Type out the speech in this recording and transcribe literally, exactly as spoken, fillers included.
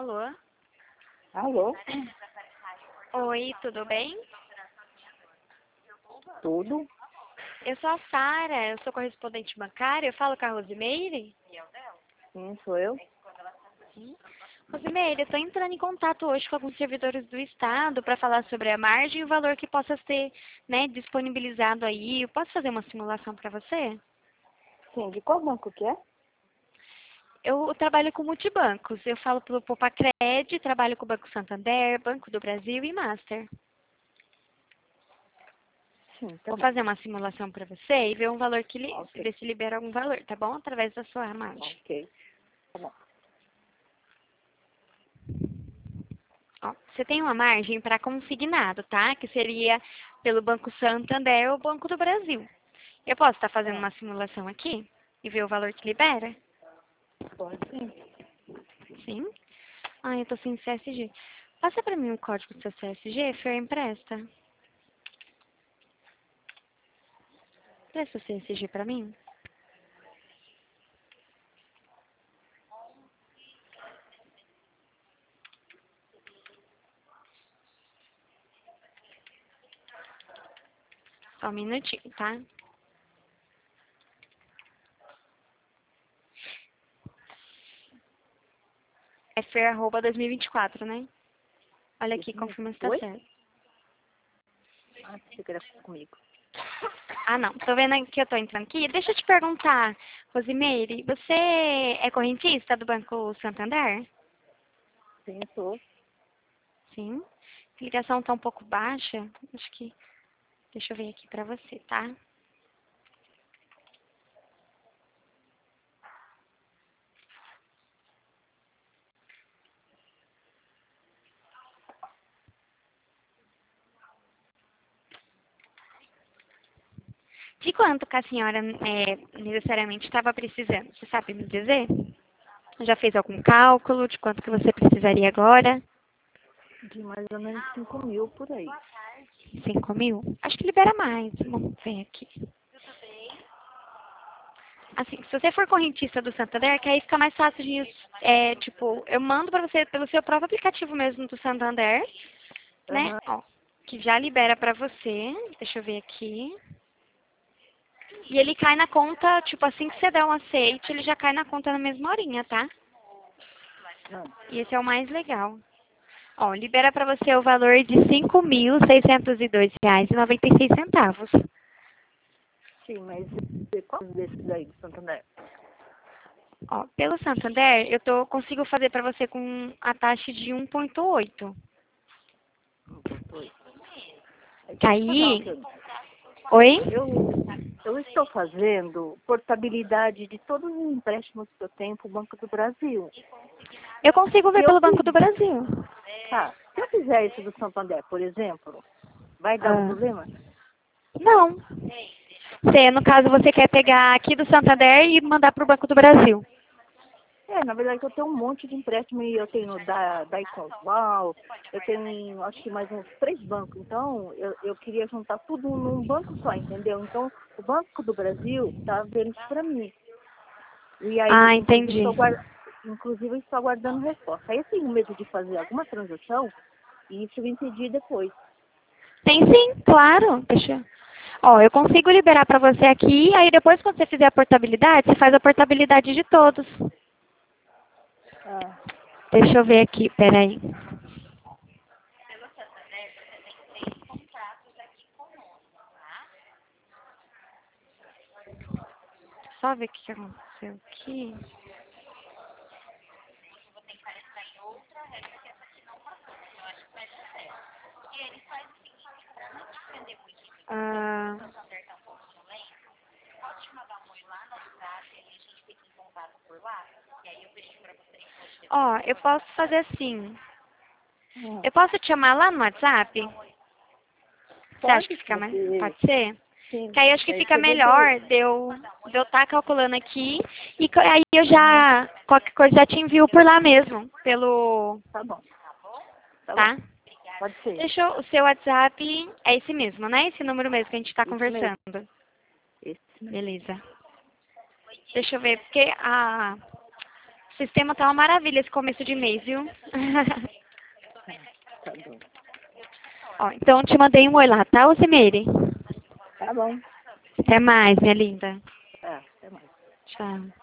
Alô? Alô? Oi, tudo bem? Tudo? Eu sou a Sara, eu sou correspondente bancária, eu falo com a Rosimeire. Sim, sou eu. Sim. Rosimeire, eu estou entrando em contato hoje com alguns servidores do Estado para falar sobre a margem e o valor que possa ser, né, disponibilizado aí. Eu posso fazer uma simulação para você? Sim, de qual banco que é? Eu trabalho com multibancos. Eu falo pelo Popacred, trabalho com o Banco Santander, Banco do Brasil e Master. Sim, tá Vou bom. fazer uma simulação para você e ver um valor que li... Ok. ver se libera algum valor, tá bom? Através da sua margem. Ok. Tá bom. Ó, você tem uma margem para consignado, tá? Que seria pelo Banco Santander ou Banco do Brasil. Eu posso estar fazendo Ah, uma simulação aqui e ver o valor que libera? pode sim. Sim? Ah, eu tô sem C S G. Passa para mim o código do seu C S G, Fer, empresta. Presta o C S G para mim. Só um minutinho, tá? É fer arroba dois mil e vinte e quatro, né? Olha aqui, confirma se tá Oi? certo. Ah, você quer falar comigo? Ah, não. Tô vendo aqui que eu tô entrando aqui. Deixa eu te perguntar, Rosimeire, você é correntista do Banco Santander? Sim, sou. Sim. A ligação tá um pouco baixa. Acho que... Deixa eu ver aqui pra você, tá? De quanto que a senhora é, necessariamente estava precisando? Você sabe me dizer? Já fez algum cálculo de quanto que você precisaria agora? De mais ou menos cinco mil por aí. Cinco mil? Acho que libera mais. Vamos ver aqui. Assim, se você for correntista do Santander, que aí fica mais fácil de, é, tipo, eu mando para você pelo seu próprio aplicativo mesmo do Santander, né? Aham. Ó, que já libera para você. Deixa eu ver aqui. E ele cai na conta, tipo, assim que você der um aceite, ele já cai na conta na mesma horinha, tá? Ah, E esse é o mais legal. Ó, libera para você o valor de cinco mil seiscentos e dois reais e noventa e seis centavos. sim, mas e qual desse daí do Santander? Ó, pelo Santander, eu tô, consigo fazer para você com a taxa de um vírgula oito. Um ponto oito. Aí deixa eu te fazer uma Aí, pergunta. oi? Eu, eu estou fazendo portabilidade de todos os empréstimos que eu tenho para o Banco do Brasil. Eu consigo Se ver eu pelo Banco do fiz, Brasil. tá, se eu fizer isso do Santander, por exemplo, vai dar um Ah, problema? não. Você, no caso, você quer pegar aqui do Santander e mandar para o Banco do Brasil. É, na verdade eu tenho um monte de empréstimo e eu tenho da, da Iconval, eu tenho acho que mais uns três bancos, então eu, eu queria juntar tudo num banco só, entendeu? Então o Banco do Brasil está vendo isso para mim. E aí, Ah, inclusive, entendi. estou guarda, inclusive estou aguardando resposta. Aí eu tenho medo de fazer alguma transação e isso me impedir depois. Tem sim, claro. Deixa eu... Ó, eu consigo liberar para você aqui, aí depois quando você fizer a portabilidade, você faz a portabilidade de todos. Ah, Deixa eu ver aqui, peraí. Só ver o que que aconteceu aqui. Ah, ó, eu posso fazer assim. ah, Eu posso te chamar lá no WhatsApp? Você acha que pode, se fica mais... você... Pode ser? Sim, Que aí eu acho que é, fica você vê que melhor eu... de eu de eu estar calculando aqui e co- aí eu Aham, já, qualquer coisa já te envio por lá mesmo, pelo, tá bom, tá bom, tá? pode ser. Deixa eu, o seu WhatsApp é esse mesmo, né? Esse número mesmo que a gente está Isso mesmo, conversando. esse mesmo. Beleza. Deixa eu ver, porque a, sistema tá uma maravilha esse começo de mês, viu? Tá bom. Ó, então eu te mandei um oi lá, tá, Osimeire? Tá bom. Até mais, minha linda. É, até mais. Tchau.